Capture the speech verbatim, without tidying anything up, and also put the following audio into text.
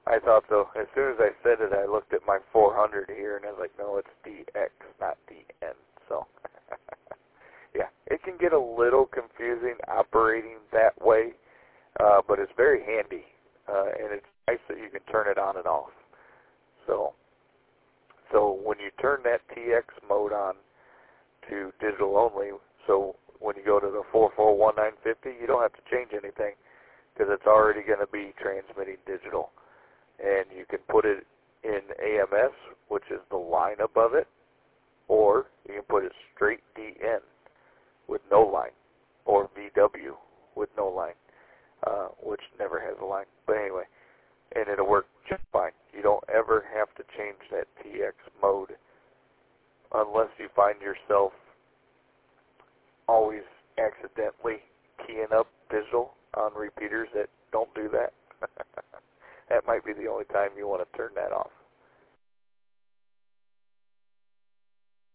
I thought so. As soon as I said it, I looked at my four hundred here, and I was like, no, it's D X, not D N. So, yeah, it can get a little confusing operating that way, uh, but it's very handy, uh, and it's nice that you can turn it on and off. So, so when you turn that T X mode on to digital only, so when you go to the four four one nine fifty, you don't have to change anything because it's already going to be transmitting digital. And you can put it in A M S, which is the line above it, or you can put it straight D N with no line, or V W with no line, uh, which never has a line. But anyway, and it'll work just fine. You don't ever have to change that T X mode unless you find yourself always accidentally keying up digital on repeaters that don't do that. That might be the only time you want to turn that off.